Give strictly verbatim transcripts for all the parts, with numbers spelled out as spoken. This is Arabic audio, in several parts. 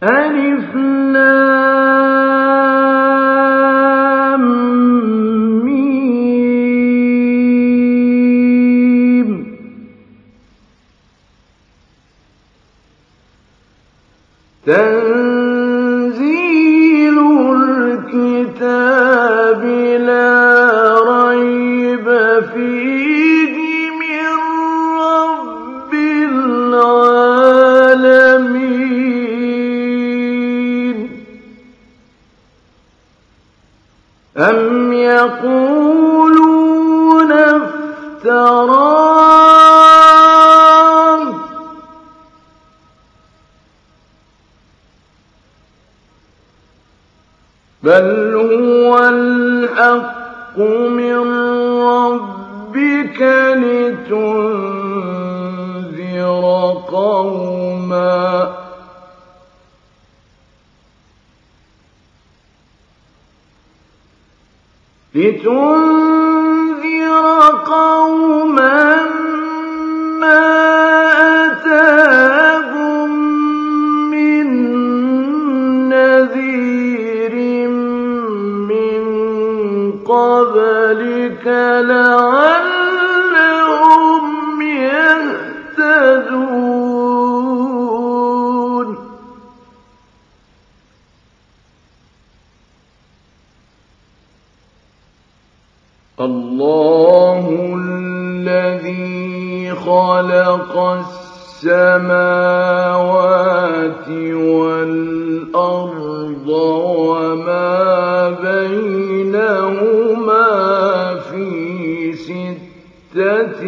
ألف لام ميم تنزيل الكتاب لا ريب فيه من رب العالمين أم يقولون افتراه بل هو الحق من ربك لتنذر قوما لتنذر قوما ما أتاهم من نذير من قبلك لعلهم يهتدون الله الذي خلق السماوات والأرض وما بينهما في ستة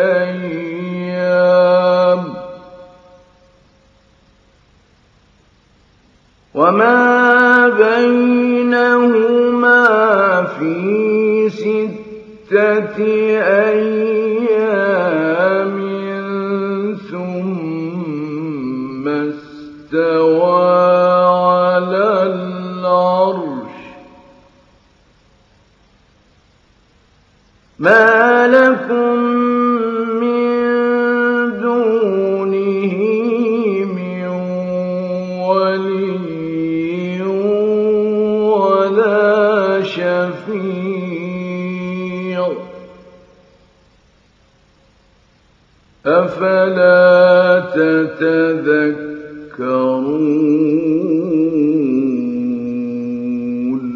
أيام وما بينهما في ستة أيام ثم استوى على العرش ما لكم من دونه من ولي ولا شفيع أفلا تتذكرون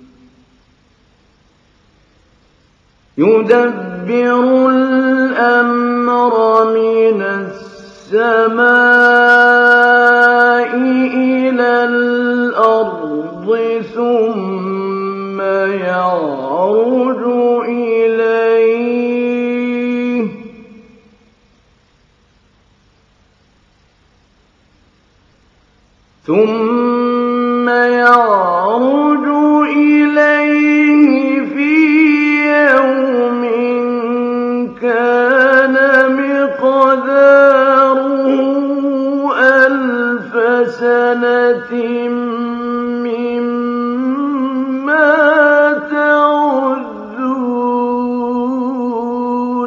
يدبر الأمر من السماء إلى الأرض ثم يعرج إليه ثم يعرج إليه في يوم كان مقداره ألف سنة مما تعدون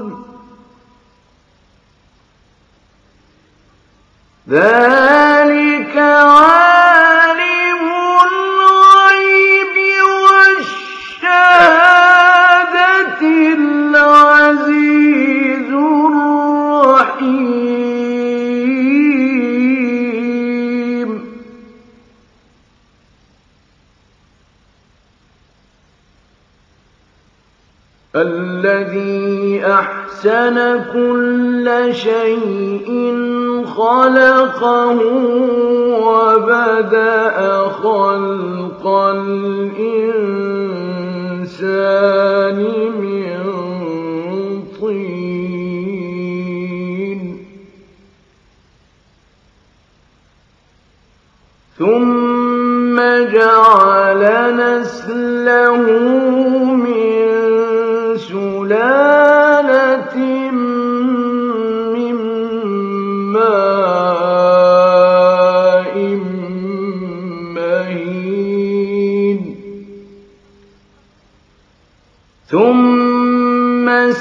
ذلك عالم الغيب والشهادة العزيز الرحيم الذي أحسن كل شيء خلقه وبدأ خلق الإنسان من طين ثم جعل نسله من سلالة من ماء مهين ثم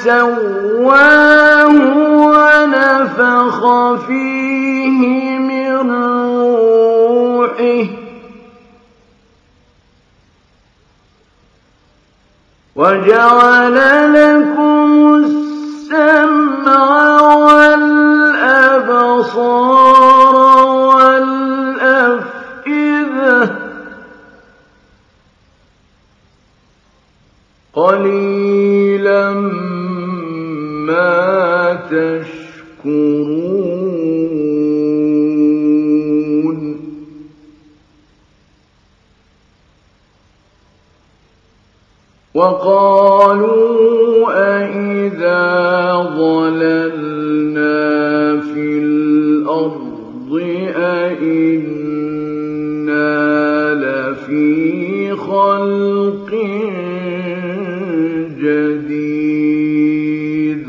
سواه ونفخ فيه من روحه وجعل لكم السمع والأبصار والأفئدة قليلا ما تشكرون وقالوا أئذا ضللنا في الأرض أئنا لفي خلق جديد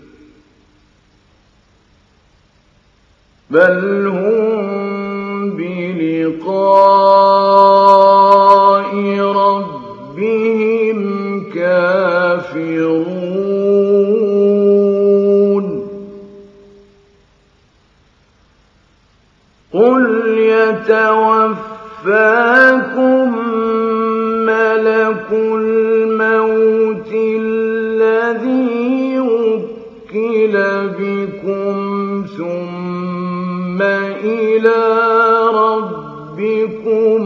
بل هم بلقاء ربهم كافرون قل يتوفاكم ملك الموت الذي وكل بكم ثم إلى ربكم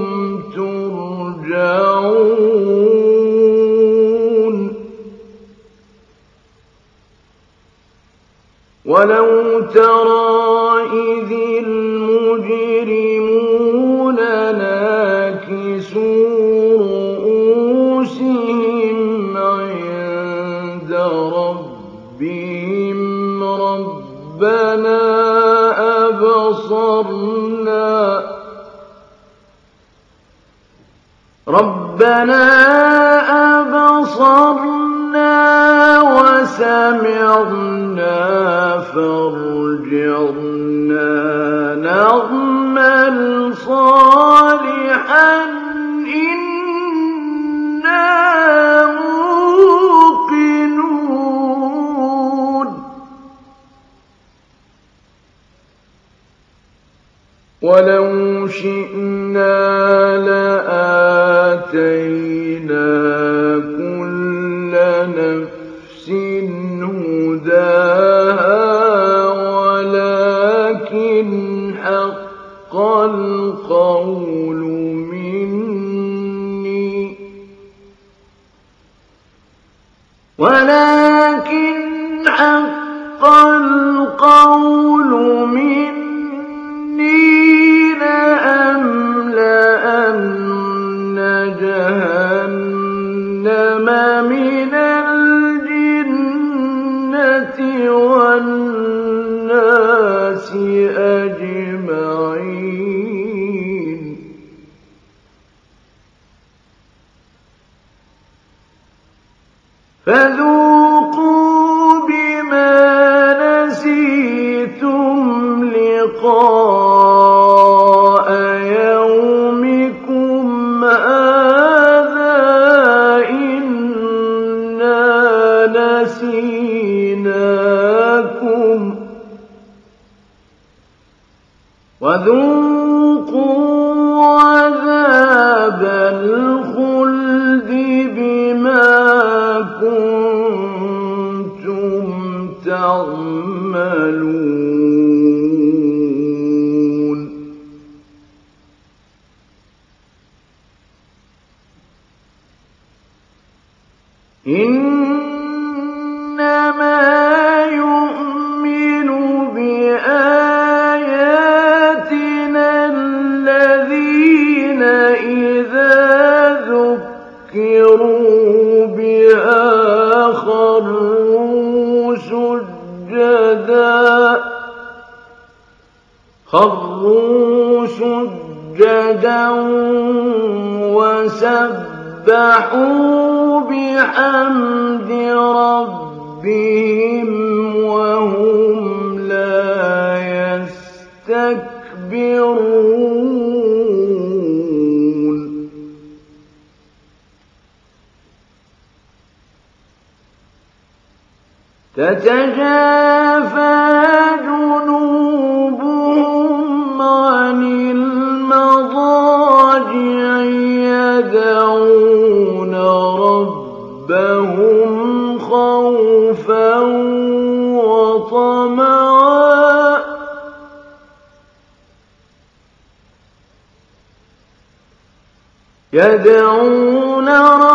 ترجعون ولو ترى إذ المجرمون ناكسوا رؤوسهم عند ربهم ربنا أبصرنا ربنا أبصرنا وسمعنا فارجعنا نعمل صالحا إنا موقنون ولو شئنا لآتينا كل نفس هداها ولكن حق القول مني ولكن حق القول مني لأملأن جهنم من الجنة والناس أجمعين فذوقوا بما نسيتم لقاء يومكم هذا إنا نسيناكم وذوقوا عذاب الخلد بما كنتم تعملون إنما يؤمن بآياتنا الذين إذا ذكروا بها خروا سجدا خروا سجدا وسبحوا بحمد ربهم وهم لا يستكبرون تتجافى جنوبهم عن المضاجع يدعون ربهم يدعون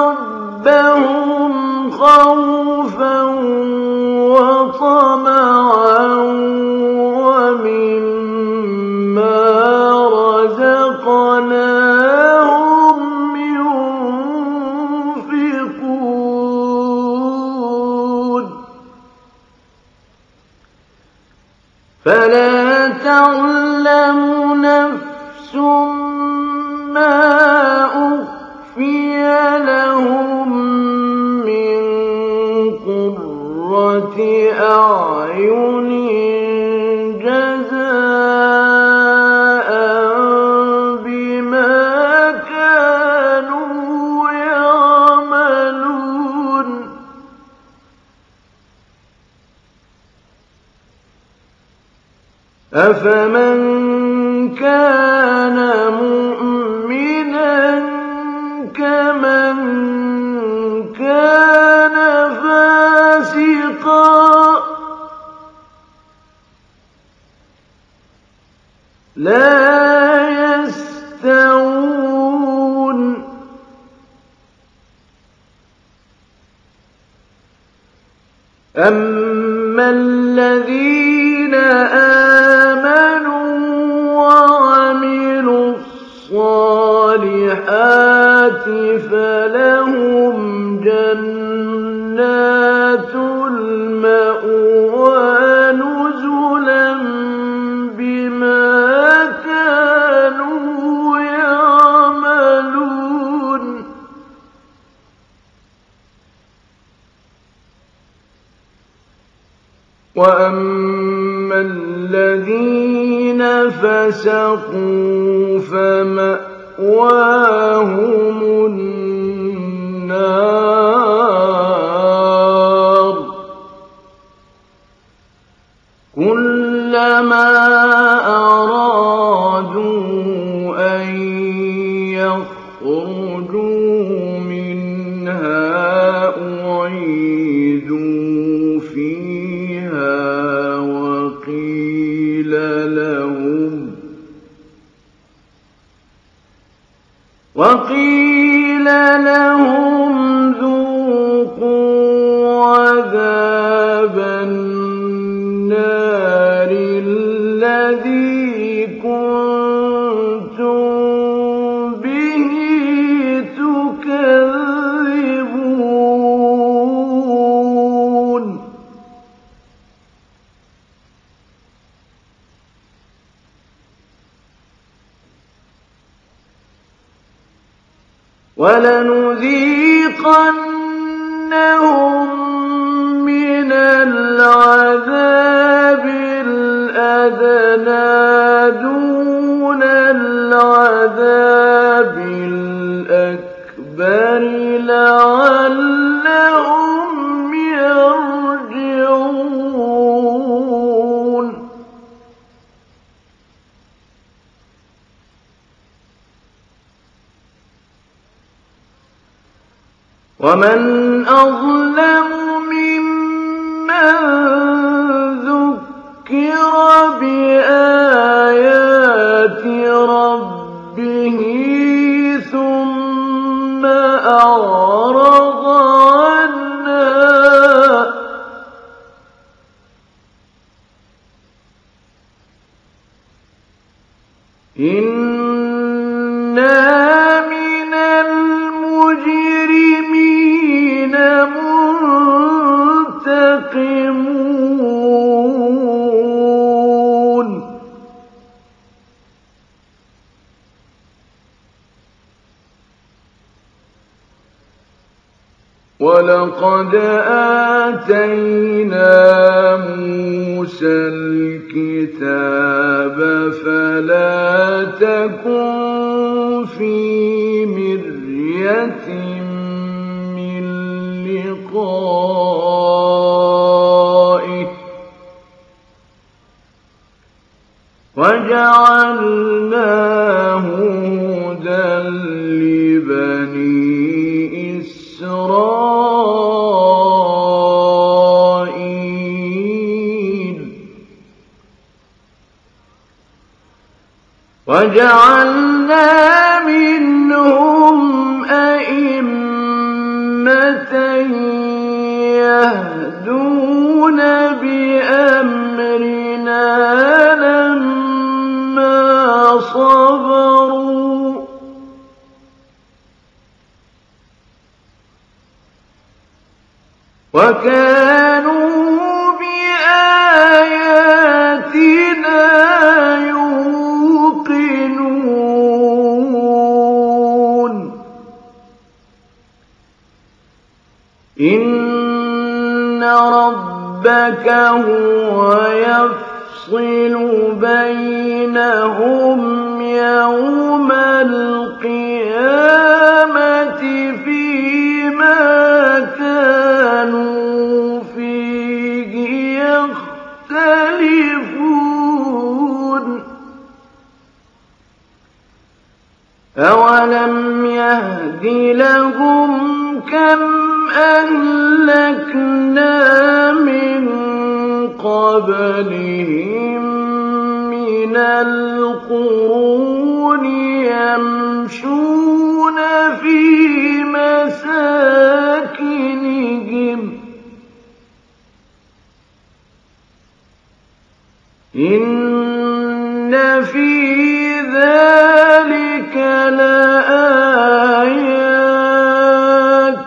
ربهم خوفا وطمعا ومما رزقناهم ينفقون فلا تعلم نفس ما أخفي لهم من قرة أعين جزاء بما كانوا يعملون أفمن كان مؤمنا كمن كان فاسقا لا يستوون أما الذين آمنوا وعملوا الصالحات فلهم جنات المأوى نزلا بما كانوا يعملون وأما الذين فسقوا فمأواهم النار كلما أرادوا أن يخرجوا منها أعيدوا فيها وقيل لهم وقيل لهم ذوقوا عذاب النار الذي كنتم به تكذبون ولنذيقنهم من العذاب الأدنى دون العذاب الأكبر لعلهم يرجعون ومن أظلم ممن ذكر بآيات ربه ثم أعرض عنها إنا من المجرمين منتقمون ولقد آتينا موسى الكتاب فلا تكن في مرية من لقائه وجعلناه هدى لبني إسرائيل وجعلنا منهم يهدون بأمرنا لما صبروا وكانوا بآياتنا يوقنون إن ربك هو يفصل بينهم يوم القيامة فيما كانوا فيه يختلفون أولم يهد لهم كم أهلكنا من قبلهم من القرون يمشون في مساكنهم إن في ذلك لآيات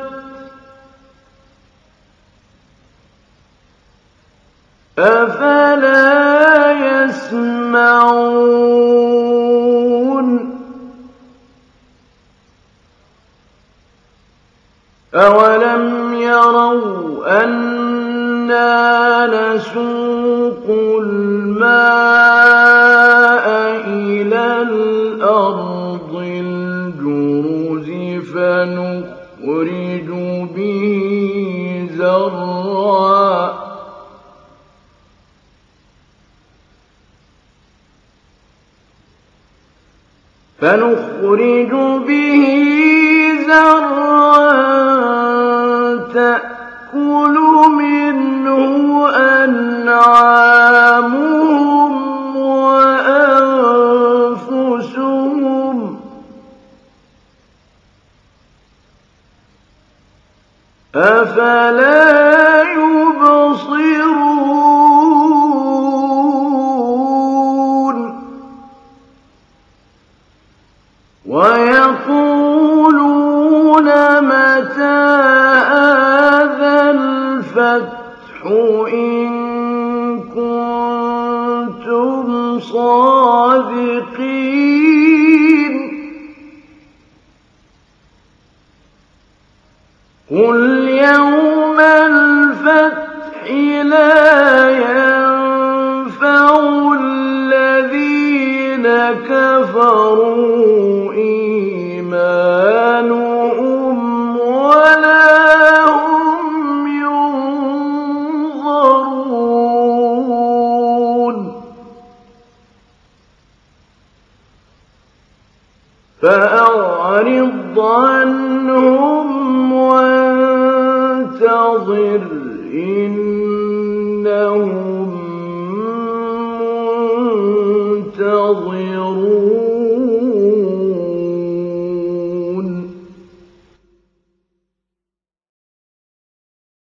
أفلا يسمعون أولم يروا أنا نسوق الماء إلى الأرض الجرز فنخرج به زرعا فنخرج به زرعا تأكل منه أنعامهم وأنفسهم أفلا يبصرون ويقولون متى هذا الفتح إن كنتم صادقين قل يوم الفتح لا ينفع الذين كفروا إيمانهم ولا هم ينظرون فأعرض عنهم وانتظر إنهم منتظرون